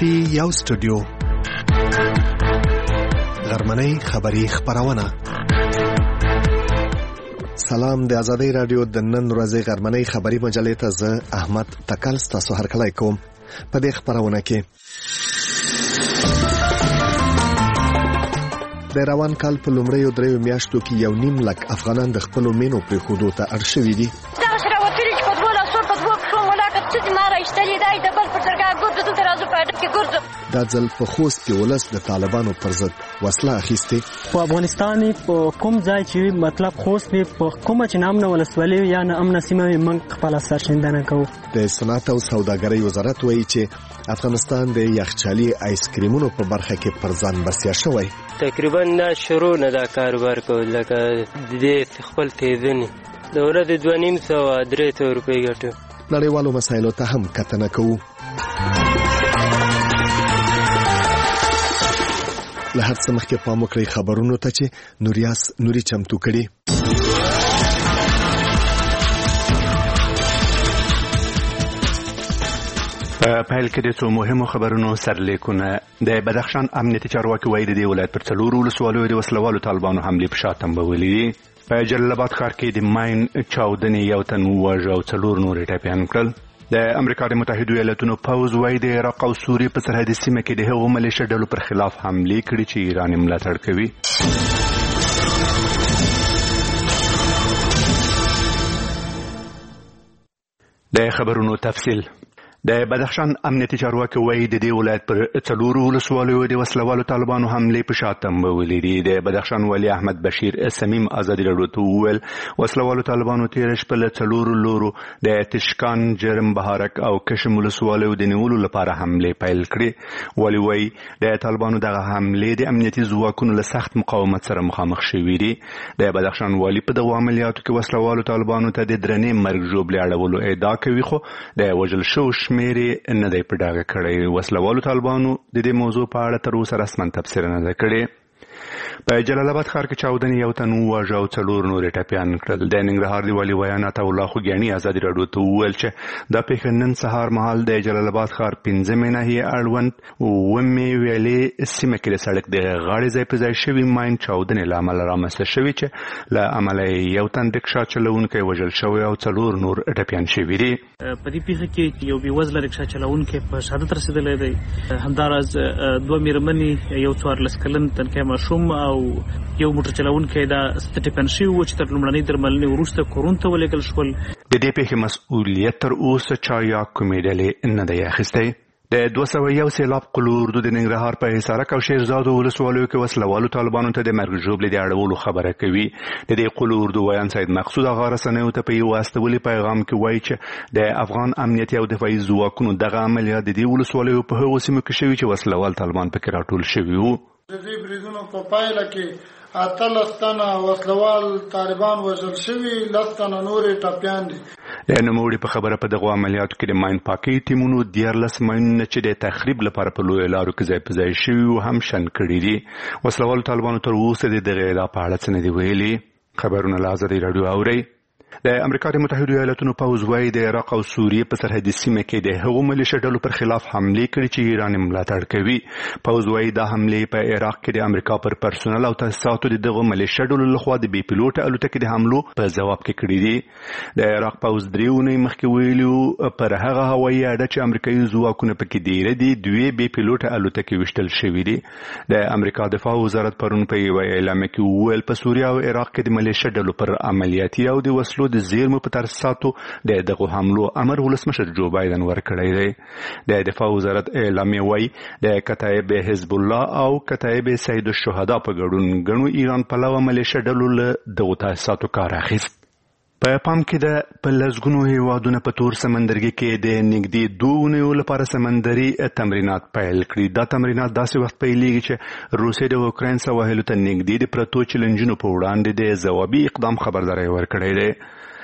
پی یو سټوډیو غرمنۍ خبری خبرونه. سلام د آزادۍ رادیو د نن ورځې غرمنۍ خبری مجلې ته زه احمد تکل ستاسو هرکلی کوم. په دې خبرونه کې د روان کال په لومړیو 3 میاشتو کې 1.5 لک افغانان د خپل مینو پر خودو ته اړ شوي دي. دا ځل په خوست کې ولس د طالبانو پر ضد وسله اخیستې. په افغانستان په کوم ځای چې مطلب خوست می په کومه چې نام نه ولسوالي یا نه امن سیمه من خپل سرشندنه کوو. د صنعت او سوداګرۍ وزارت وایي چې افغانستان د یخچالي آیس کریمونو په برخه کې پر ځان بسیا شوی. تقریبا نه شروع نه دا کاروبار کول لکه د خپل تیزنی د ورځې 2.5 روپۍ ګټو. نړیوالو مسایلو ته هم کتنه کوو. له هر څه مخکې پام وکړئ خبرونو ته چې نوري چمتو کړي. په پیل کې د څو مهمو خبرونو سرلیکونه. د بدخشان امنیتي چارواکي وایي د دې ولایت پر 4 ولسوالیو د وسلوالو طالبانو حملې په شا تنبولې دي. په جلال آباد ښار کې د ماین چاودنې 1 تن ووژه او 4 نور ټپیان کړل. د امریکا د متحده ایالاتونو پوځ وایي د عراق او سوریې په سرحدي سیمه کې د هغو ملیشه ډلو پر خلاف حملې کړي چې ایران یې ملاتړ کوي. د خبرونو تفصیل. د بدخشان امنیتي چارواکي وایي د دې ولایت پر 4 ولسوالیو د وسلوالو طالبانو حملې په شا تنبولې دي. د بدخشان والي احمد بشیر سمیم ازادي راډیو ته وویل وسلوالو طالبانو تیر شپه له 4 لورو د تشکان، جرم بهارک او کشم ولسوالیو د نیولو لپاره حملې پیل کړې. والي وایي د طالبانو دغه حملې د امنیتي ځواکونو له سخت مقاومت سره مخامخ شوي دي. د بدخشان والي په دغه عملیاتو کې وسلوالو طالبانو ته د درنې مرګ ژوبلې اړولو ادعا کوي، خو د وژل شوو شمیرې نه دی په ډاګه کړی. وسلوالو طالبانو د دې موضوع په اړه تر اوسه رسما تبصره نه ده کړې. په جلال آباد ښار کې چاودنې 1 تن ووژه او 4 نور ټپیان کړل. د ننګرهار د والي ویان عطاالله خوږیاڼي ازادي راډیو ته وویل چې دا پیښه نن سهار مهال د جلال آباد ښار 15 ناحیې اړوند 9 ویلې سیمه کې د سړک د غاړې ځای په ځای شوي ماین چاودنې له امله رامنځته شوي چې له امله 1 تن رکشا چلوونکی وژل شوی او 4 نور ټپیان شوي دي. په دې پیښه کې یو بېوزله رکشا چلوونکی په شهادت رسېدلی دی. همداراز 2 مېرمنې، یو 14 کلن تنکی ماشوم او یو موټر چلوونکی دا ټپیان شوي وو چې تر لومړنۍ درملنې وروسته کورونو ته ولېږل شول. د دې پیښې مسؤلیت تر اوسه چا یا کومې ډلې نه دی اخیستی. د 201 سیلاب قلوردو د ننګرهار په حصارک او شیرزادو ولسوالیو کې وسلوالو طالبانو ته د مرګ ژوبلې د اړولو خبره کوي. د دې قلوردو ویان سید مقصود هغه رسنیو ته په یو استولي پیغام کې وایي چې د افغان امنیتي او دفاعي ځواکونو دغه عملیات د دې ولسوالیو په هغو سیمو کې شوي چې وسلوال طالبان پکې راټول شوي وو. د دې بریدونو په پایله کې 18 تنه وسلوال طالبان وژل شوي، 10 تنه نورې ټپیان دي. د نوموړي په خبره په دغو عملیاتو کې د ماین پاکۍ ټیمونو 14 ماینونه چې د تخریب لپاره په لویو لارو کې ځای په ځای شوي وو هم شنډ کړي دي. وسلوالو طالبانو تر اوسه د دغې ادعا په اړه څه نه دي ویلي. خبرونه له آزادۍ راډیو اورئ. د امریکا د متحده ایالاتونو پوځ وایي د عراق او سوریې په سرحدي سیمه کې د هغو ملیشه ډلو پر خلاف حملې کړي چې ایران یې ملاتړ کوي. پوځ وایي دا حملې په عراق کې د امریکا پر پرسونل او تاسیساتو د دغو ملیشه ډلو لخوا د بې پیلوټه الوتکې د حملو په ځواب کې کړي دي. د عراق پوځ 3 اونۍ مخکې ویلي پر هغه هوایي اډه چې امریکایي ځواکونه پکې دیره دي 2 بې پیلوټه الوتکې ویشتل شوي دي. د امریکا دفاع وزارت پرون په یوه اعلامیه کې وویل په سوریه او عراق کې د ملیشه ډلو پر عملیاتي او د وسلو د زیرمو په ترساتو د دغه حملو امر ولسمشر جو بایدن ورکړی دی. د دفاع وزارت اعلامیه وایي د کتایب حزب الله او کتایب سید الشهدا په ګډون ګڼو ایران پلوه ملیشه ډلو له دغو تاسیساتو کار اخیست. په پام کې د په لسګونو هیوادونه په تور سمندرګي کې د نږدې 2 اونیو لپاره سمندري تمرینات پیل کړي. دا تمرینات داسې وخت پیلېږي چې روسیې د اوکراین سواحلو ته نږدې د پرتو چیلنجونو په وړاندې د ځوابي اقدام خبرداری ورکړی دی.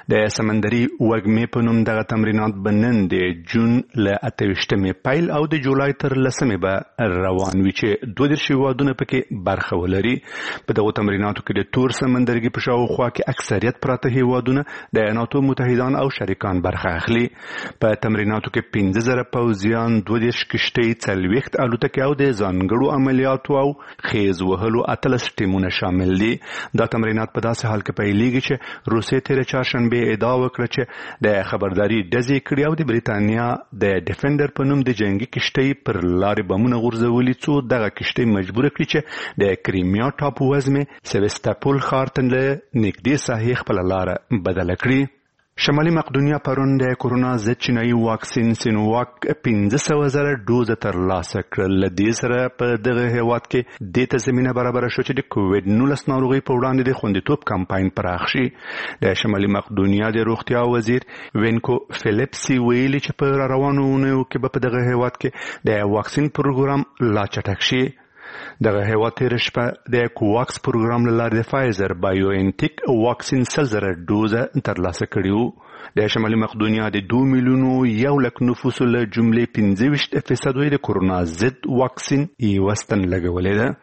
د سمندري وږمې په نوم دغه تمرینات بنن د جون له 28 پیل او د جولای تر 10 به روان وي چې 22 هیوادونه پکې برخه ولري. په دغه تمریناتو کې د تور سمندرګي په شاوخوا کې اکثریت پراته هیوادونه د ناتو متحدان او شریکان برخه اخلي. په تمریناتو کې 15000 پوځیان 22 کشتۍ 40 الوتکې او د ځانګړو عملیاتو او خیز وهلو 13 ټیمونه شامل دي. دا تمرینات په داسې حال کې پیلېږي چې روسیې تېره چهارشنبه ادعا وکړه چې د خبرداري ډزې کړې او د بریتانیا د ډیفندر په نوم د جنگي کشتۍ پر لارې بمونه غورځولي څو دغه کشتۍ مجبور کړي چې د کریمیا ټاپو وزمې سیوستاپول ښار ته له نږدې ساحې خپله لاره بدله کړي. شمالي مقدونیا پرون د کورونا ضد چینایي واکسین سینوواک 15,000 ډوزه ترلاسه کړل. له دې سره په دغه هیواد کې دې ته زمینه برابره شو چې د کووډ-19 ناروغۍ په وړاندې د خوندیتوب کمپاین پراخ شي. د شمالي مقدونیا د روغتیا وزیر وینکو فلیپسي ویلي چې په روانو اونیو کې به په دغه هیواد کې د واکسین پروګرام لا چټک شي. دغه هیواد تېره شپه د کوواکس پروګرام له لارې د فایزر بایوانټیک واکسین 100,000 ډوزه ترلاسه کړي وو. د شمالي مقدونیا د 2 میلیونو 1 لک نفوسو له جملې 25% د کورونا ضد واکسین یې وستن لګولې ده.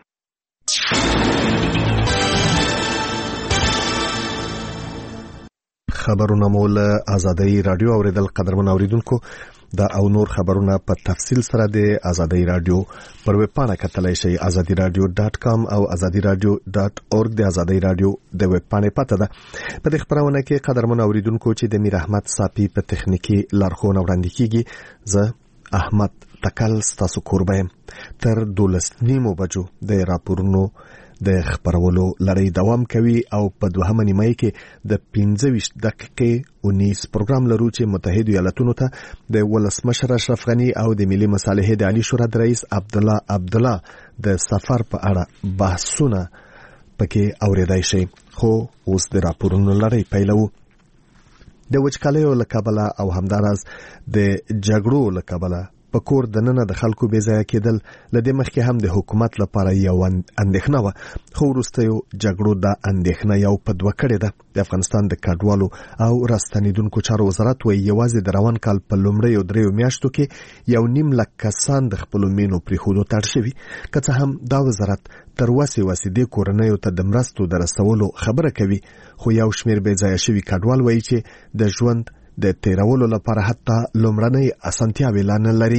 خبرونه مو له آزادۍ رادیو اوریدل. قدرمن اوریدونکو دا او نور خبرونه په تفصیل سره د آزادۍ رادیو پر ویب پاڼه کتلای شئ azadiradio.com او azadiradio.org. د آزادۍ رادیو د ویب پاڼې پته ده. په دې خبرونه کې قدرمن اوریدونکو چې د میر احمد صافي په تخنیکی لارښوونه وړاندې کیږي. زه احمد تکل ستاسو کوربه تر 12:30 بجو د راپورونو د خبرولو لړۍ دوام کوي او په 2 نیمه کې د 15 دقیقې 19 پروګرام لرو چې متحده ایالاتونو ته د ولسمشر اشرف غنی او د ملي مصالحې د عالی شورا د رئیس عبدالله د سفر په اړه بحثونه پکې اوریدای شي. خو اوس د راپورونو لړۍ پیلو. د وچکالیو له کبله او همدارس د جګړو له کبله په کور دننه د خلکو بې ځایه کېدل لدې مخکې هم د حکومت لپاره یو اندېښنه وه، خو وروستیو جګړو دا اندېښنه یو په دوه کړې ده. د افغانستان د کډوالو او راستنېدونکو چارو وزارت وایي یوازې د روان کال په لومړیو 3 میاشتو کې 1.5 لک کسان د خپلو مینو پرېښودو ته اړ شوي. که څه هم دا وزارت تر وسې دې کورنیو ته د مرستو د رسولو خبره کوي، خو یو شمېر بې ځایه شوي کډوال وایي چې د ژوند د تیرولو لپاره حتی لومړنۍ اسانتیاوې لا نه لري.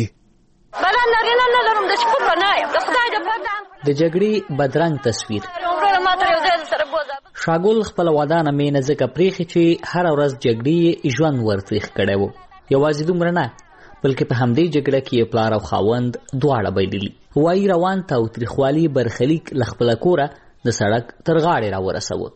د جګړې بدرنګ تصویر شاګل خپل ودانه مینه ځکه پریخي چې هر ورځ جګړې ژوند ورتریخ کړي وو. یوازې دومره نه بلکې په همدې جګړه کې پلار او خاوند دواړه بایللي. وایي روان تاوتریخوالي برخلیک له خپله کوره د سړک تر غاړې راورسوه.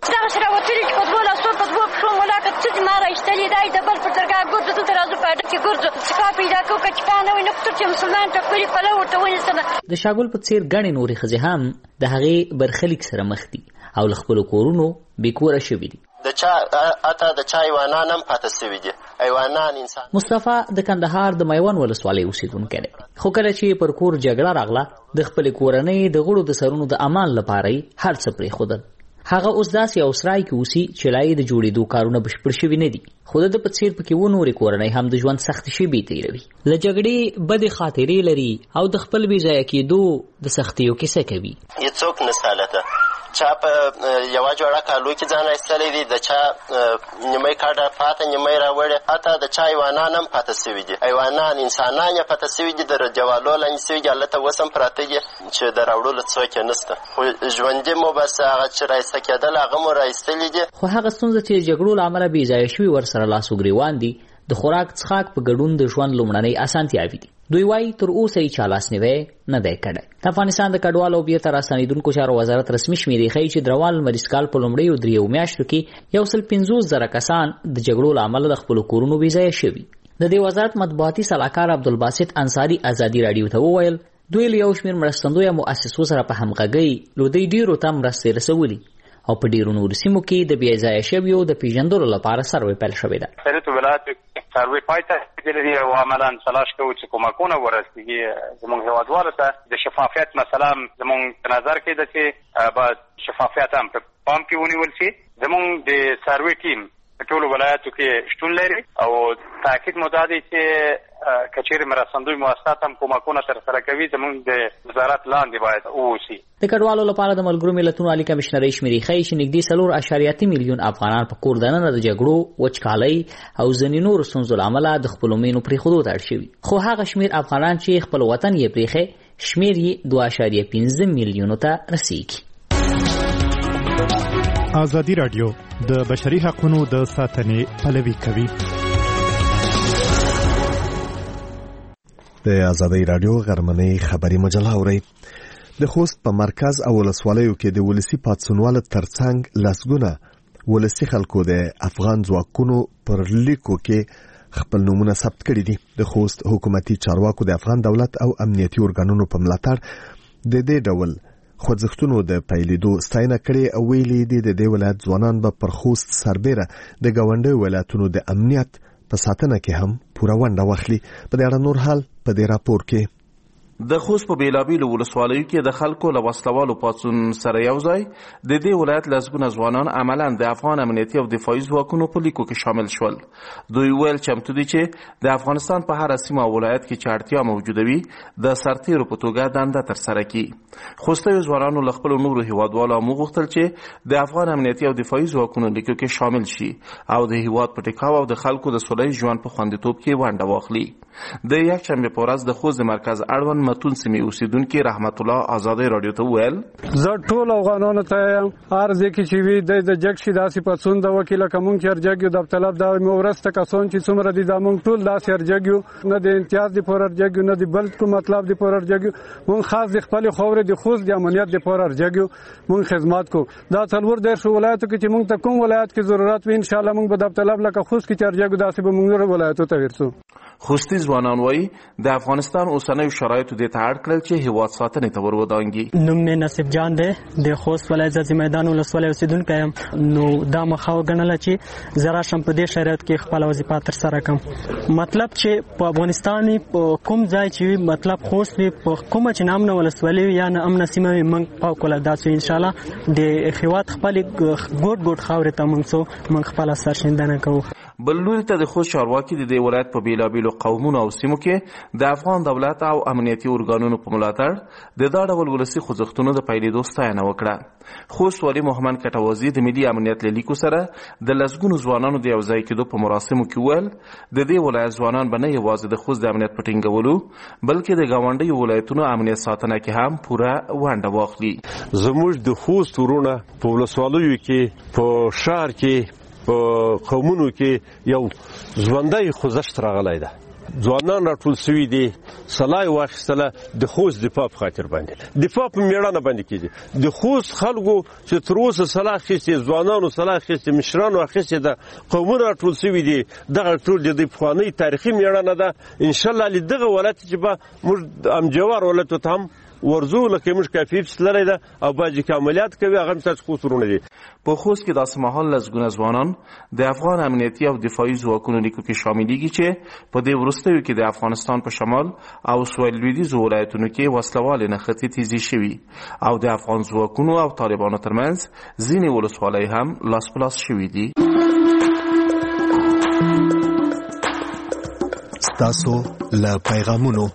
د شاګل په څیر ګڼې نورې ښځې هم د هغې برخلیک سره مخ دي او له خپلو کورونو بېکوره شوي دي. د چا ایوانان هم پاته سوي دي. ایوانان انسان مصطفی د کندهار د میوند ولسوالۍ اوسېدونکی دی، خو کله چې پر کور جګړه راغله د خپلې کورنۍ د غړو د سرونو د امان لپاره یې هر څه پرېښودل. هغه اوس داسې یو سرای کې اوسي چې لا یې د جوړېدو کارونه بشپړ شوي نه دي، خو د په څېر پکې نورې کورنۍ هم د ژوند سختې شېبې تېروي. له جګړې بدې خاطرې لري او د خپل بې ځایه کېدو د سختیو کیسه کوي. هېڅوک نسته هلته. چا په یوه جوړه کالو کې ځان ایستلی دی، د چا نیمۍ کډه پاته نیمۍ راوړې، حتی د چا ایوانان هم پاته سوي دي. ایوانان انسانان یې پاته سوي دي، د دیوالو لاندې سوي دي، هلته اوس هم پراته دي چې د راوړلو څوک یې نسته. خو ژوندي مو بس هغه چې رایسته کېدل هغه مو رایستلي دي. خو هغه ستونزه چې د جګړو له امله بې ځایه شوي ورسره لاس و ګرېوان دي د خوراک څښاک په ګډون د ژوند لومړنۍ اسانتیاوې دي. دوی وایي تر اوسه یې چا لاسنیوی نه دی کړی. د افغانستان د کډوالو او بیرته راستنېدونکو چارو وزارت رسمي شمېرې ښیي چې د روان لمریز کال په لومړیو 3 میاشتو کې 150,000 کسان د جګړو له امله د خپلو کورونو بې ځایه شوي. د دې وزارت مطبوعاتي سلاکار عبدالباسط انصاري ازادي راډیو ته وویل دوی له یو شمېر مرستندویه مؤسسو سره په همغږۍ له دوی ډېرو ته مرستې رسولي او په ډېرو نورو سیمو کې د بې ځایه شویو د پېژندلو لپاره سروې پیل شوې ده. سروې پای ته رسېدلې او عملاً تلاش کوو چې کومکونه ورسېږي زموږ هېوادوالو ته. د شفافیت مسله زموږ په نظر کې ده چې باید شفافیت هم په پام کې ونیول شي. زموږ د سروې ټیم ټولو ولایاتو کې شتون لري او تاکید مو دا دی چې کچېرې مرستندوی مؤسسات هم کومکونه ترسره کوي زموږ د وزارت لاندې باید واوسي. د کډوالو لپاره د ملګرو ملتونو عالی کمشنرۍ شمیرې ښیي چې نږدې 4.8 میلیون افغانان په کور دننه د جګړو، وچکالۍ او ځینې نورو ستونزو له امله د خپلو مینو پرېښودو ته اړ شوي. خو هغه شمیر افغانان چې خپل وطن یې پرېښی شمیر یې 2.15 میلیونو ته رسیږي. ازادي راډیو د بشري حقوقو د ساتنې پلوي کوي. د ازادي راډیو غرمنۍ خبري مجله اوري. د خوست په مرکز او ولسوالیو کې د ولسی پاتسونوال ترڅنګ لاسګونه ولسی خلکو د افغان ځواکونو پر لیکو کې خپل نمونه ثبت کړي دي. د خوست حکومتي چارواکو د افغان دولت او امنیتي ارګانونو په ملاتړ د دې ډول خوځښتونو د پیلېدو ستاینه کړې او ویلي دي د دې ولایت ځوانان به پر خوست سربېره د ګاونډیو ولایتونو د امنیت په ساتنه کې هم پوره ونډه واخلي. په دې اړه نور حال په دې راپور کې. د خوست په بیلابیلو ولسوالیو کې د خلکو له وسلوالو پاڅون سره یو ځای د دې ولایت لسګونه ځوانان عملاً د افغان امنیتي او دفاعي ځواکونو په لیکو کې شامل شول. دوی ویل چمتو دي چې د افغانستان په هر سیمه او ولایت کې چې اړتیا موجوده وي د سرتیرو په توګه دنده ترسره کړي. خوستي ځوانانو له خپلو نورو هیوادوالو وغوښتل چې د افغان امنیتي او دفاعي ځواکونو لیکو کې شامل شي او د هیواد په ټیکاو او د خلکو د سولې ژوند په خوندیتوب کې ونډه واخلي. د یکشنبه په ورځ د خوست مرکز اړوند متون سیمې اوسیدونکو رحمت الله ازادي رادیو ته ویل زه ټول افغانانو ته ارزه کې چې وی د جګشي داسې پڅون د وکیل کوم چې ارجګیو د طلب دا مورسته کسان چې څومره دي د مونږ ټول داسې ارجګیو نه د امتیاز دی پر ارجګیو نه دی بل کوم مطلب دی پر ارجګیو مونږ خاص د خپل خور دی خوست د امنیت دی پر ارجګیو مونږ خدمات کو دا څلور د ولایتو کې چې مونږ ته کوم ولایت کې ضرورت وي ان شاء الله مونږ به د طلب لکه خوست کې ارجګیو داسې به مونږ ولایتو ته ورسو. خوستی ځوانان وایي د افغانستان اوسنیو شرایطو د تاړ کړل چې هیواد ساتنې ته ورودانګي. نوم مې نصیب جان دی د خوست ولایت ځاځي میدان ولسوالۍ اوسیدونکی یم. نو دا مخاو ګڼله چې زه راشم په دې شرایط کې خپل وظیفه ترسره کړم. مطلب چې په افغانستان کوم ځای چې مطلب خوست وي په کومه چې نامنه ولسوالۍ یا نه امنه سیمه وي موږ فوق العاده ان شاء الله د هیواد خپل ګوټ ګوټ خاورې ته موږ خپل سرښندنه کوو. بل لوري ته د خوست چارواکي د دې ولایت په بیلابیلو قومونو او سیمو کې د افغان دولت او امنیتي ارګانونو په ملاتړ د دا ډول ولسي خوځښتونو د پیلېدو ستاینه وکړه. خوست والي محمد کټوازي د ملي امنیت له لیکو سره د لسګونو ځوانانو د یوځای کېدو په مراسمو کې ویل د دې ولایت ځوانان به نه یوازې د خوست د امنیت په ټینګولو بلکې د ګاونډیو ولایتونو امنیت ساتنه کې هم پوره ونډه واخلي. زموږ د خوست ورونه په ولسوالیو کې په شهر کې په قومونو کې یو ژوندی خوځښت راغلی ده. ځوانان راټول سوي دي سلای واخیستله د خوست دفاع په خاطر باندې دفاع په میړانه باندې کېږي. د خوست خلکو چې تر اوسه سلاح اخیستې ځوانانو سلاح اخیستې مشرانو اخیستې ده قومونه راټول سوي دي دغه ټول د دوی پخوانۍ تاریخي میړانه ده. انشاءالله له دغه ولایت چې به موږ امجوار ولایتو ته هم ورزو لکه موږ کافي تللی ده او باجي کې عملیات کوي هغه هم ستاسو خوست ورونه دي. په خوست کې داسې مهال لسګونه ځوانان د افغان امنیتي او دفاعي ځواکونو لیکو کې شاملېږي چې په دې وروستیو کې د افغانستان په شمال او سویل لویدیځو ولایتونو کې وسلوالې نښتې تیزې شوي او د افغان ځواکونو او طالبانو ترمنځ ځینې ولسوالۍ هم لاس په لاس شوي دي. ستاسو له پیغامونو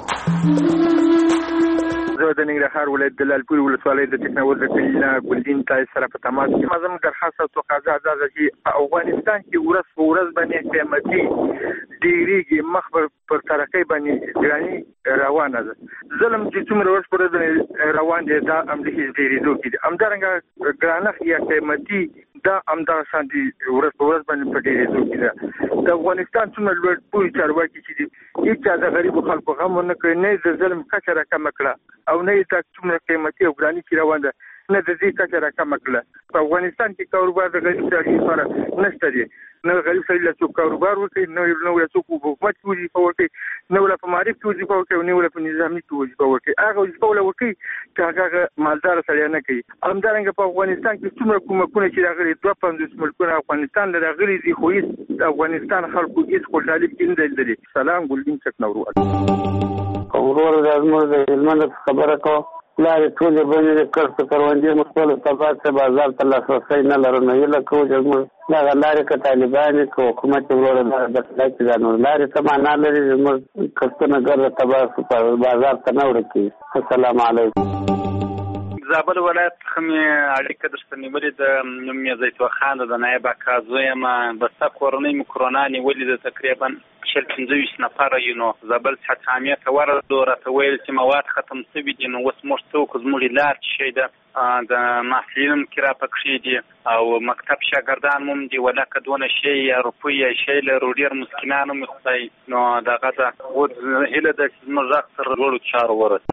د ننګرهار ولایت د لالپور ولسوالۍ د ټکنالوژي د کلینا ګلدین تای سره په تماس کې مازم درخواست او تقاضا ده چې افغانستان کې ورځ په ورځ باندې قیمتي ډیریږي مخ پر ترقۍ باندې ګراني روانه ده. ظلم چې څومره ورځ پر ورځ روان دي دا هم د هیڅ ډیریدو کې همدارنګه ګرانښت یا قیمتي دا همدغه شانتي ورځ په ورځ باندې په ډیریدو کې ده. د افغانستان څومره لوړ پوهې چارواکي چې دي هیڅ د غریبو خلکو غم ونه کړي نه د ظلم کچه راکمه کړه او نه دا څومره قیمتي او ګراني چې روان ده نه د دې کچه راکمه کړه. په افغانستان کې کاروبار د غریب سړي لپاره نشته دی. نه غریب سړي له څوک کاروبار وکړي نه له څوک حکومت کې وظیفه وکړي نه له په معرف کې وظیفه وکړي نه له په نظامي کې وظیفه وکړي. هغه وظیفه ولا وکړي چې هغه مالدار سړی نه کوي. همدارنګه په افغانستان کې څومره کومکونه چې راغلي 52 ملکونه افغانستان له راغلي دي خو هیڅ افغانستان خلکو هیڅ خوشحالي کې نه لري. سلام ګلدین څخه نورو ورور د ازمر د علمانه خبره کو لارې ټولې بندې دي، کښت کروندې مو خپلو تباه کړې، بازار ته لاسرسی نه لرو. نو هیله کوو چې زموږ دغه لارې که طالبان یې که حکومت یې وروره دغه دخله کړي، دا نو لارې څه معنا لري چې زموږ کښتونه ګرده تباه شو، بازار ته نه وړه کېږي. السلام علیکم. زابل ولایت څخه مې اړیکه درته نیولې ده. نوم مې زیتون خان ده، د نایب اکا زوی یم. بسته کورنۍ مې کرونا نیولې ده، تقریبا 25 نفره یو. نو زابل صحت عامې ته ورغلو، راته ویل چې مواد ختم شوي دي. نو اوس موږ څه وکړو؟ زموږ لار چې شی ده د محصلین هم کرا پکښې دي او مکتب شاګردان هم دي، ولکه دونه شی یا روپۍ یا شی لرو، ډېر مسکینان هم خدای. نو دغه ده اوس هیله ده چې زموږ غږ تر لوړو چارو ورسي.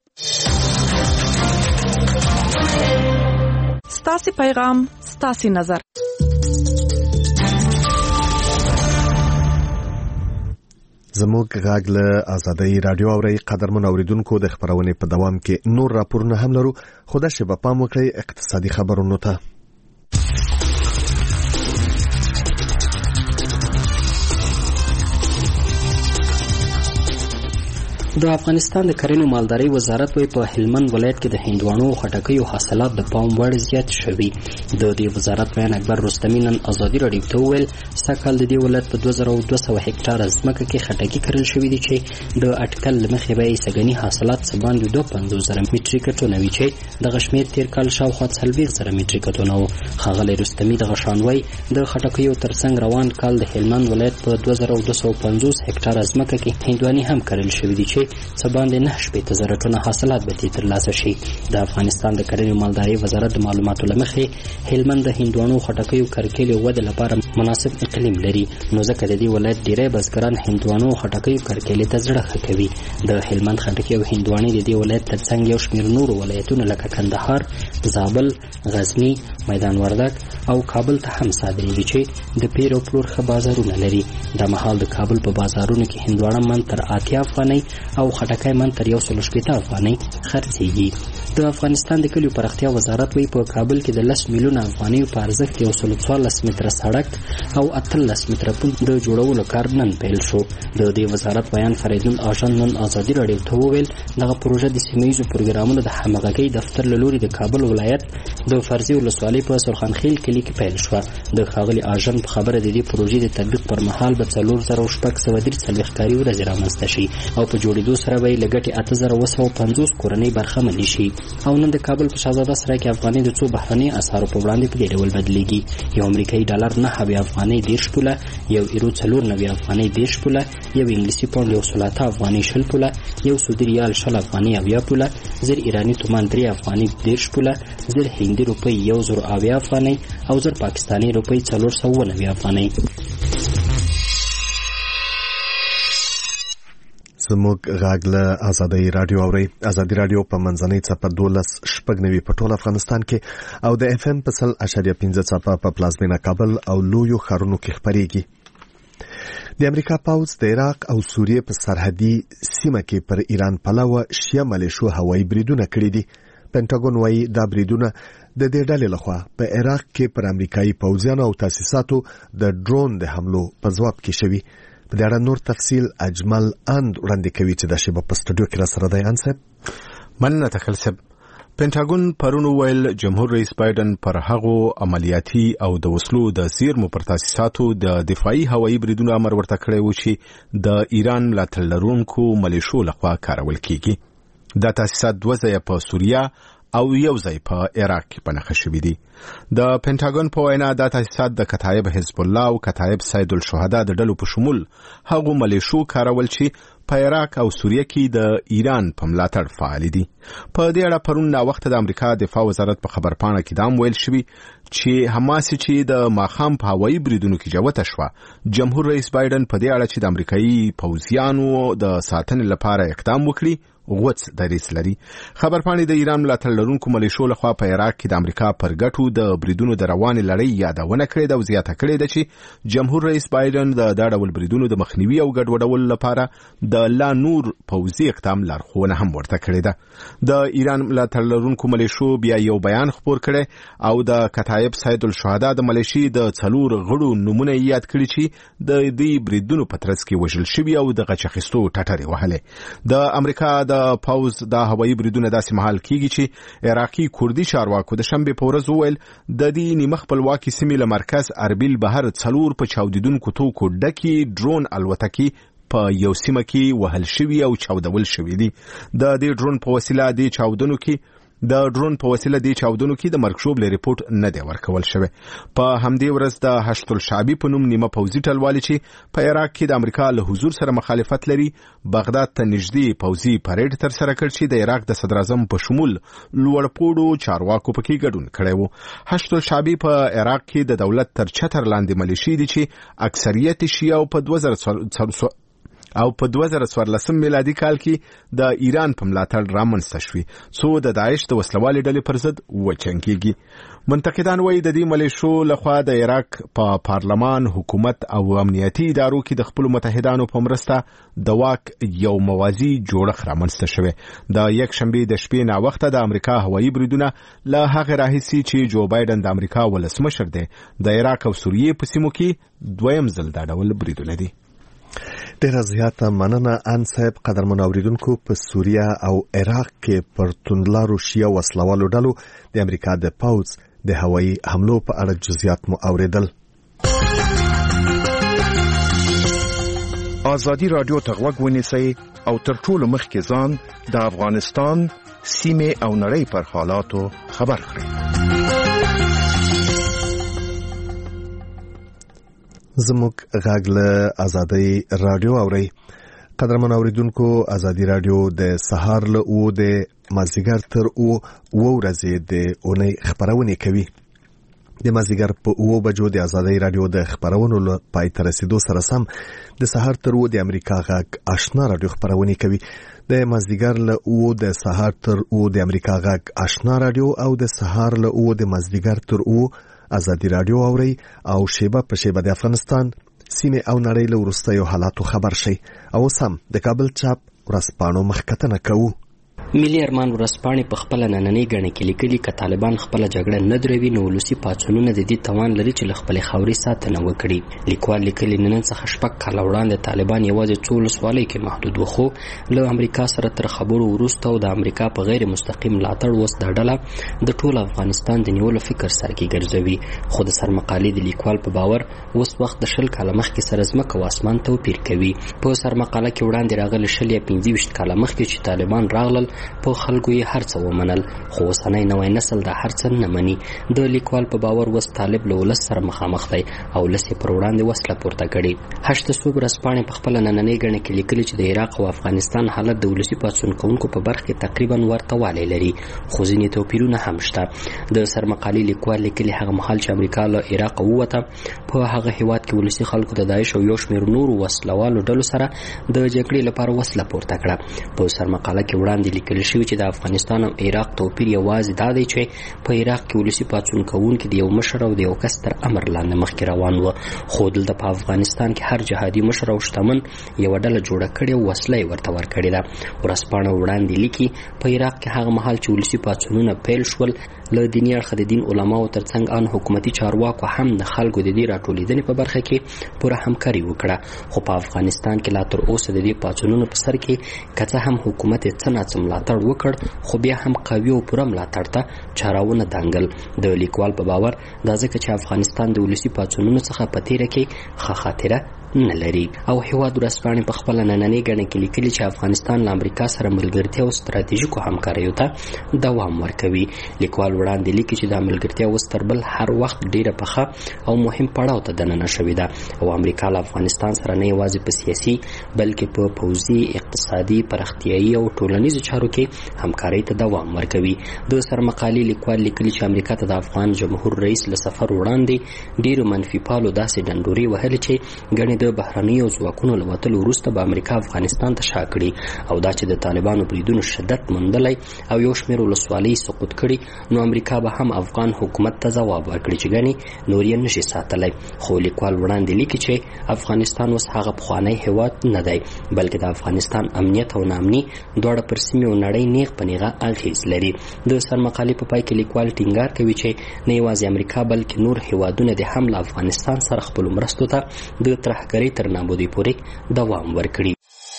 ستاسې پیغام ستاسې نظر. زموږ غږ له آزادۍ رادیو اوري. قدرمن اوریدونکو، د خبرونې په دوام کې نور راپورونه هم لرو، خو دا شی په پام وکړئ اقتصادي خبرونو ته. د افغانستان د کرنې مالدارۍ وزارت په هلمند ولایت کې د هندوانو او خټکیو حاصلات د پام وړ زیات شوي. د دې وزارت بیان اکبر رستمی نن آزادي رادیو ته وویل سږ کال د دې ولایت په 2200 هکټاره ځمکه کې خټکي کرل شوي دي چې د اټکل له مخې به یې سږني حاصلات څه باندې 52,000 مټریکه ټنه وي، چې دغه شمېر تېر کال شاوخوا 40,000 مټریکه ټنه و. ښاغلی رستمی دغه شان وایي د خټکیو ترڅنګ روان کال د هلمند ولایت په 2250 هکټاره ځمکه کې هندوانې هم کرل شوي دي چې څه باندې 9,000 ټنه حاصلات به ترلاسه شي. د افغانستان د کرنې مالدارۍ وزارت د معلوماتو له مخې هلمند د هندوانو خټکیو کرکیلې وده لپاره مناسب اقلیم لري، نو ځکه د دې ولایت ډیری بزګران هندوانو خټکیو کرکیلې ته زړه ښه کوي. د هلمند خټکي او هندوانې د دې ولایت ترڅنګ یو شمېر نورو ولایتونو لکه کندهار، زابل، غزنی، میدان وردګ او کابل ته هم صادریږي چې د پیر او پلور ښه بازارونه لري. د مهال د کابل په بازارونو کې هندوانه من تر 80 افغانۍ او خټکی من تر 160 افغانۍ خرڅېږي. د افغانستان د کلیو پراختیا وزارت وایي په کابل کې د 10 میلیونه افغانیو په ارزښت 114 متره سړک او 18 متره پل د جوړولو کار نن پیل شو. د دې وزارت بیان فریدون آژان نن آزادي رادیو ته وویل دغه پروژه د سیمه‌ییزو پروګرامونو د همغږۍ دفتر له لوري د کابل ولایت د فرضي ولسوالۍ په سرخانخیل کلي کې پیل شوه. د ښاغلي آژان په خبره د دې پروژې د تطبیق پر مهال به 4,643 کاري ورځې رامنځته شي او په جوړېدو سره به یې له ګټې 8,250 کورنۍ برخمنې شي. او نن د کابل په شهزاده سرای کې افغانۍ د څو بهرني اسعارو په وړاندې په دې ډول بدلېږي. یو امریکایي ډالر 9 افغانۍ 10 پوله، یو ایرو 94 افغانۍ 10 پوله، یو انګلیسي پاونډ 130 افغانۍ 20 پوله، یو سعودي ریال 20 افغانۍ 70 پوله، زر ایرانی تومان 3 افغانۍ 10 پوله، زر هندي روپۍ 1070 افغانۍ او زر پاکستاني روپۍ 490 افغانۍ. زموږ غږ له آزادۍ رادیو اوري. آزادي رادیو په منځنۍ څپه 12.9 په ټول افغانستان کې او د اف ام په 100.5 څپه په پلازمینه کابل او لویو ښارونو کې خپرېږي. د امریکا پوځ د عراق او سوریې په سرحدي سیمه کې پر ایران پلوه شیعه ملیشو هوایي بریدونه کړي دي. پینټاګون وایي دا بریدونه د دې ډلې لخوا په عراق کې پر امریکایي پوځیانو او تاسیساتو د ډرون د حملو په ځواب کې شوي. په دې اړه نور تفصیل اجمل اند وړاندې کوي چې د شیبه په سټوډیو کې را سره دی. انصب مننه تخلصب. پینټاګون پرون ویل جمهور رئیس بایدن پر هغو عملیاتي او د وسلو د زیرمو پر تاسیساتو د دفاعي هوایي بریدونو امر ورته کړی و چې د ایران ملاتړ لرونکو ملیشو لخوا کارول کیږي. دا تاسیسات 2 ځایه په سوریه او یو ځای په عراق کې پنهخه شوي دي. د پینټاګون په وینا دا تاسیسات د کتایب حزب الله او کتایب سید الشهدا د ډلو په شمول هغو ملیشو کارول چې په عراق او سوریه کې د ایران په ملاتړ فعال دي. په دې اړه پرون نا وخت د امریکا دفاع وزارت په خبرپاڼه کې دام ویل شوی چې حماس چې د ماخام په هوایي بریدونو کې جوته شوه، جمهور رئیس بایدن په دې اړه چې د امریکایي پوځیانو د ساتنې لپاره اقدام وکړي غوڅ دریځ لري. خبرپاڼې د ایران ملاتړ لرونکو ملیشو لخوا په عراق کې د امریکا پر ګټو د بریدونو د روانې لړۍ یادونه کړې ده او زیاته کړې ده چې جمهور رئیس بایدن د دا ډول بریدونو د مخنیوي او ګډوډولو لپاره د د لا نور پوځي اقدام لارښوونه هم ورته کړې ده. د ایران ملاتړ لرونکو ملیشو بیا یو بیان خپور کړی او د کتایب سید الشهدا د ملیشي د 4 غړو نمونه یاد کړي چې د دې بریدونو په ترڅ کې وژل شوي او د غچ اخیستو ټټرې وهلې. د امریکا د پوځ د هوایي بریدونو داسې مهال کیږي چې عراقي کوردي چارواکو د شنبه په ورځ وویل د دې نیمه خپلواکي سیمې له مرکز اربیل بهر 4 په چاودیدونکو توکو ډکي ډرون الوتکې په یو سیمه کې وهل شوي او چاودول شوي دي. د دې ډرون په وسیله د چاودنو کې د مرکشوب له ریپورت نه دی ورکول شوی. په همدې ورځ د حشد الشعبي په نوم نیمه پوځي ټلوالي چې په عراق کې د امریکا له حضور سره مخالفت لري بغداد ته نږدې پوځي پریډ تر سره کړ چې د عراق د صدر اعظم په شمول لوړپوړو چارواکو پکې ګډون کړی وو. حشد الشعبي په عراق کې د دولت تر چتر لاندې ملیشي دي چې اکثریت شیعه او په 2014 میلادي کال کې د ایران په ملاتړ رامنځته شوي څو د داعش د وسلوالې ډلې پر ضد وجنګېږي. منتقدان وایي د دې ملیشو لخوا د عراق په پارلمان، حکومت او امنیتي ادارو کې د خپل متحدانو په مرسته د واک یو موازی جوړښت رامنځته شوی. د یک شنبه د شپې نا وخته د امریکا هوایي بریدونه له هغه راهیسي چې جو بایدن د امریکا ولسمشر دی د عراق او سوریې په سیمو کې دویم ځل دا ډول بریدونه دي. ډیره زیاته مننه ان صاحب. قدرمن اوریدونکو، په سوریه او عراق کې پر توندلارو شیعه وسلوالو ډلو د امریکا د پوځ د هوایي حملو په اړه جزئیات مو اوریدل. ازادي رادیو ته غوږ ونیسئ او تر ټولو مخکې ځان د افغانستان سیمې او نړۍ پر حالاتو خبر کړئ. زموږ غږ له ازادي رادیو اوري. قدرمن اوریدونکو، ازادي رادیو د سهار له او د مازیګر تر او ورځې د اونۍ خبرونه کوي. د مازیګر په 9 بجو د ازادي رادیو د خبرونو له پای تر رسیدو سره سم د سهار تر او د امریکا غږ آشنا رادیو خبرونه کوي. د مازیګر له او د سهار تر او د امریکا غږ آشنا رادیو او د سهار له او د مازیګر تر او ازادي رادیو اوري او شیبه په شیبه د افغانستان سیمه او نړۍ له وروستیو حالاتو خبر شي. او سم د کابل چاپ ورځپاڼو مخکتنه کوو. ملي ارمان ورځپاڼې په خپل نننۍ غڼه کې لیکلي ک طالبان خپل جګړه نه دروي نو ولسی پاتونونه د دې توان لري چې خپل خاوري ساتنه وکړي. لیکوال لیکلي نن څخه شپږ کال وړاندې طالبان یوازې 14 سوالي کې محدود وخو له امریکا سره تر خبرو وروسته او د امریکا په غیر مستقیم ملاتړ وس د ډله د ټول افغانستان د نیولو فکر سره کې ګرځوي. خو د سرمقالې د لیکوال په باور اوس وخت د 20 کال مخکې سره زمکه او اسمان توپیر کوي. په سرمقاله کې وړاندې راغلي 25 کال مخکې چې طالبان راغلل په خلکو یې هر څه ومنل، خو اوسنی نوی نسل دا هر څه نه مني. د لیکوال په باور وس طالب له ولس سره مخامخ دی او ولس پر وړاندې وسله پورته کړي. هشت صوب ورځپاڼې په خپل نننۍ غڼه کې لیکلي چې د عراق او افغانستان حالت د ولسی پاڅون کوونکو په برخه کې تقریبا ورته والی لري، خو ځینې توپیرونه هم شته. د سرمقالې لیکوال لیکلي هغه مهال چې امریکا له عراق ووته په هغه هیواد کې ولسی خلکو د داعش او یو شمېر نورو وسلوالو ډلو سره د جګړې لپاره وسله پورته کړه. په سرمقاله کې وړاندې لیکل شوی چې د افغانستان او عراق توپیر یوازې دا دی چې په عراق کې ولسی پاڅون کوونکي د یو مشر او د یو کس تر امر لاندې مخکې روان وو، خو دلته په افغانستان کې هر جهادي مشر او شتمن یو ډله جوړه کړې او وسله ورته ورکړې ده. ورځپاڼه وړاندې لیکي په عراق کې هغه مهال چې ولسی پاڅونونه پیل شول له دیني اړخه د دین علماو ترڅنګ ان حکومتي چارواکو هم د خلکو د دې راټولیدنې په برخه کې پوره همکاري وکړه. خو په افغانستان کې لا تر اوسه د دې پاڅونونو په سر کې کڅه هم حکومت څه ناڅه ملاتړ وکړ، خو بیا هم قوي او پوره ملاتړ ته چاراونه دانګل. د لیکوال په باور دا ځکه چې افغانستان د ولسی پاڅونونو څخه په تیره کې ښه خاطره نه لري. او هیواد ورځپاڼې په خپل نننۍ غڼه کې لیکلي چې افغانستان له امریکا سره ملګرتیا او ستراتیژیکو همکاریو ته دوام ورکوي. لیکوال وړاندې لیکي چې د ملګرتیا اوس تر بل هر وخت ډیره پخه او مهم پړاو ته دننه شوې ده او امریکا له افغانستان سره نه یوازې په سیاسي بلکې په پوځي، اقتصادي، پراختیایي او ټولنیزو چارو کې همکارۍ ته دوام ورکوي. د سرمقالې لیکوال لیکلي چې امریکا ته د افغان جمهور رئیس له سفر وړاندې ډیرو منفي پالو داسې ډنډوري وهلې چې ګڼې د بهرنیو ځواکونو له وتلو وروسته به امریکا افغانستان ته شا کړي او دا چې د طالبانو بریدونو شدت موندلی او یو شمېر ولسوالۍ سقوط کړي نو امریکا به هم افغان حکومت ته ځواب ورکړي چې ګنې نور یې نشي ساتلی. خو لیکوال وړاندې لیکي چې افغانستان اوس هغه پخوانی هیواد نه دی بلکې د افغانستان امنیت او ناامني دواړه پر سیمې او نړۍ نیغ په نیغه اغېز لري. د سرمقالې په پای کې لیکوال ټینګار کوي چې نه یوازې امریکا بلکې نور هیوادونه د هم له افغانستان سره خپلو مرستو ته د ترهګرۍ تر نابودۍ پورې دوام ورکړي.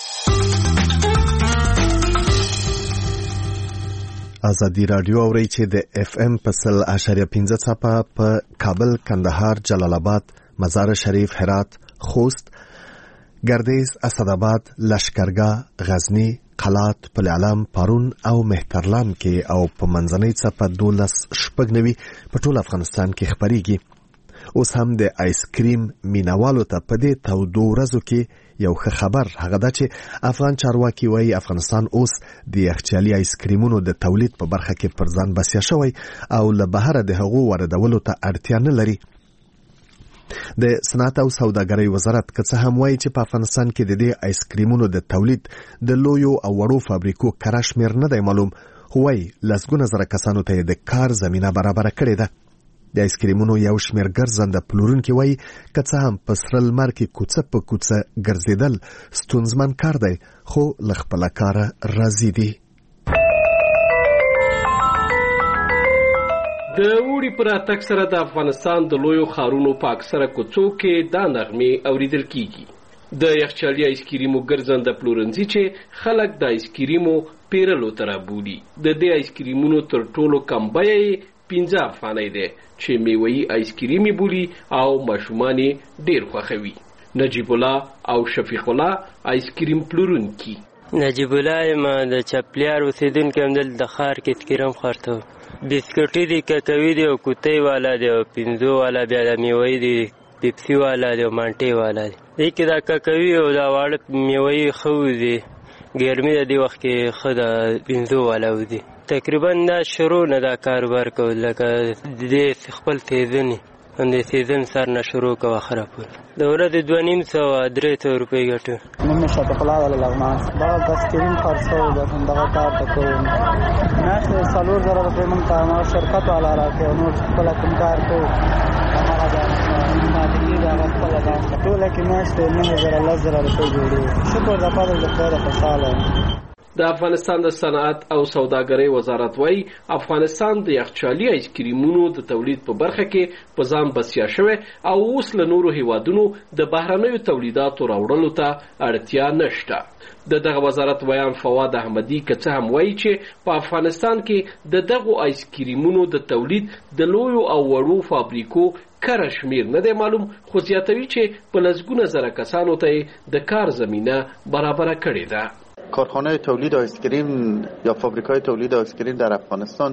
ازادي رادیو اوري چې د اف ام په 100.15 څپه په کابل، کندهار، جلال آباد، مزار شریف، هرات، خوست، گردیز، اسدآباد، لشکرګاه، غزنی، قلات، پل علم، پارون او مهترلام کې او په منځنۍ څپه 12.9 په ټول افغانستان کې خبريږي. اوس هم د آیسکریم مینوالو ته په دې تودو ورځو کې یو ښه خبر هغه ده چې افغان چارواکي وایي افغانستان اوس د یخچالي آیسکریمونو د تولید په برخه کې پر ځان بسیا شوی او له بهره د هغو واردولو ته اړتیا نه لري. د صنعت او سوداګرۍ وزارت که څه هم وایي چې په افغانستان کې د دې آیسکریمونو د تولید د لویو او وړو فابریکو کره شمېر نه دی معلوم، خو وایي لسګونه زره کسانو ته د کار زمینه برابره کړې ده. د آیسکریمونو یو شمېر ګرځنده پلورونکي وایي که څه هم په سره لمر کې کوڅه په کوڅه ګرځېدل ستونزمن کار دی خو له خپله کاره راضي دي. د اوړي پر راتګ سره د افغانستان د لویو ښارونو په اکثره کوڅو کې دا نغمې اوریدل کیږي. د یخچالي آیسکریمو ګرځنده پلورنځي چې خلک د آیسکریمو پیرلو ته رابولي. د دې آیسکریمونو تر ټولو کم بیه یې 15 افغانۍ دی چې میوه‌یي آیسکریمي بولي او ماشومان یې ډېر خوښوي. نجیب الله او شفیق الله آیسکریم پلورونکي. نجیب الله یم د چپلیار اوسېدونکی هم دلته د ښار کې تکرم ښار ته بسکټي دي، ککوي دي او کوتۍ والا دي او پنځو والا بیا د میوه‌یي دي، پیپسي والا دی او مانټې والا دی. دې کې دا ککوي او دا واړه میوه‌یي ښه وځي، ګرمي د دې وخت کې ښه د پنځو والا وځي. تقریبا دا شروع نه دا کاروبار کول لکه د دې خپل سیزن د سیزن سر نه شروع کوه اخره پورې د ورځې 250-300 روپۍ ګټو. نوم یې شفیق الله ولی لغمان. دغه بسکرین خرڅوو ده، همدغه کار ته کوو. میاشتې 4,000 روپۍ موږ ته هماغه شرکت والا راکوي او نور خپله کوم کار کوو هماغه ده مالکي ده هغه خپله ده. ټوله کې میاشتې 9,000 10,000 روپۍ جوړېږي. شکر د فضل د خدای خوشحاله یم. د افغانستان د صنعت او سوداګرۍ وزارت وايي افغانستان د یخچالي آیسکریمونو د تولید په برخه کې په ځان بسیا شوی او اوس له نورو هیوادونو د بهرنیو تولیداتو راوړلو ته اړتیا نشته. د دغه وزارت ویان فواد احمدي که څه هم وایي چې په افغانستان کې د دغو آیسکریمونو د تولید د لویو او وړو فابریکو کره شمیر نه دی معلوم، خو زیاتوي چې په لسګونه زره کسانو ته د کار زمینه برابره کړې ده. کارخانه تولید آیسکریم یا فابریکای تولید آیسکریم در افغانستان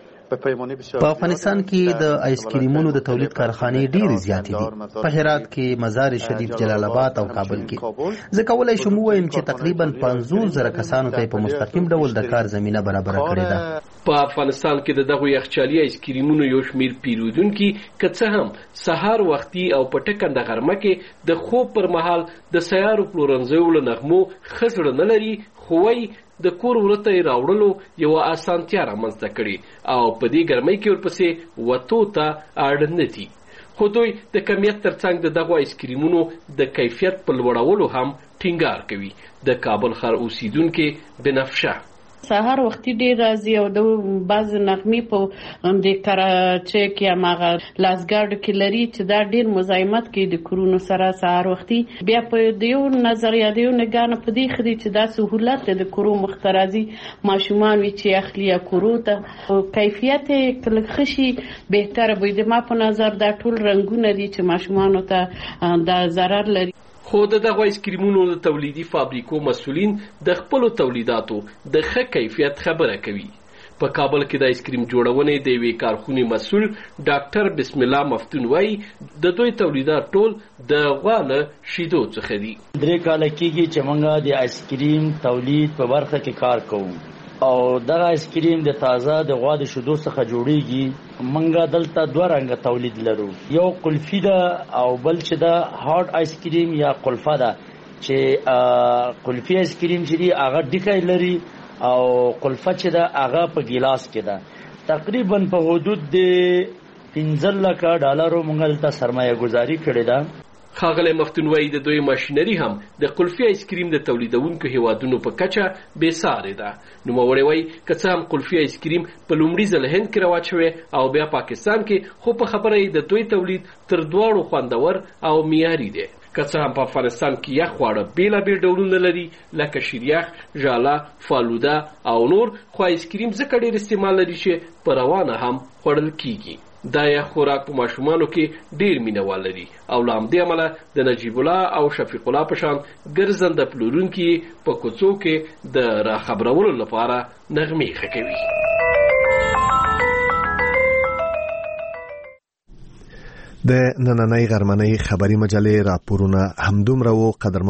په افغانستان کې د آیسکریمونو د تولید کارخانې ډېرې زیاتې دي. په هرات کې، مزار شریف، جلال آباد او کابل کې. زه کولی شم ووایم چې تقریبا 50,000 کسانو ته په مستقیم ډول د کار زمینه برابره کړې ده. په افغانستان کې د دغو یخچالي آیسکریمونو یو شمیر پیرودونکي که څه هم سهار وختي او په ټکنده غرمه کې د خوب پر مهال د سیارو پلورنځیو له نغمو ښه زړه نه لري، خو وایي د کور ورته یې راوړلو یوه اسانتیا رامنځته کړې او په دې ګرمۍ کې ورپسې وتو ته اړ نه دي. خو دوی د کمیت ترڅنګ د دغو آیسکریمونو د کیفیت په لوړولو هم ټینګار کوي. د کابل ښار اوسیدونکې بنفشه سهار وختي ډیر راځي او د بعض نغمې په د کراچۍ کې هغه لاسګاډو کې لري چې دا ډیر مزاحمت کوي د کورونو سره سهار وختي. بیا په دیو نظر یا دیو نگاه په دې خدي چې دا سہولت د کورو مخترازي ماشومان وی چې اخلي کورو ته کیفیت کله خشي بهتره وي. د ما په نظر دا ټول رنگونه دي چې ماشومان ته دا ضرر لري. خو د دغه آیسکریمونو د تولیدي فابریکو مسؤلین د خپلو تولیداتو د ښه کیفیت خبره کوي. په کابل کې د آیسکریم جوړونې د یوې کارخونې مسؤل ډاکټر بسم الله مفتون وایي د دوی تولیدات ټول د غوا له شیدو څخه دي. 3 کاله کېږي چې موږ د آیسکریم تولید په برخه کې کار کوو. او دغه آیسکریم د تازه د غوا د شیدو څخه جوړیږي. منګه دلته دوه رنګه تولید لرو، یو قلفي ده او بل چې ده هارد آیسکریم یا قلفه ده. چې قلفي آیسکریم چې دی هغه ډیکای لري او قلفه چې ده هغه په ګیلاس کې ده. تقریبا په حدود د 15 لک ډالرو موږ دلته سرمایه گذاري کړې ده. ښاغلی مفتون وایي د دوی ماشینري هم د قلفي آیسکریم د تولیدونکو هیوادونو په کچه بې سارې ده. نوموړی وایي که څه هم قلفي آیسکریم په لومړي ځل هند کې رواج شوی او بیا پاکستان کې، خو په خبره یې د دوی تولید تر دواړو خوندور او معیاري دی. که څه هم په افغانستان کې یخ خواړه بېلابېل ډولونه لري لکه شیریخ، ژاله، فالوده او نور، خو آیسکریم ځکه ډېر استعمال لري چې په روانه هم خوړل کیږي. دا یخ خوراک په ماشومانو کې ډېر مینهوال لري او له همدې امله د نجیب الله او شفیق الله په شان ګرځنده پلورونکي په کوڅو کې د راخبرولو لپاره نغمې ښه کوي. د نننۍ غرمنۍ خبري مجلې راپورونه همدومره وو. قدر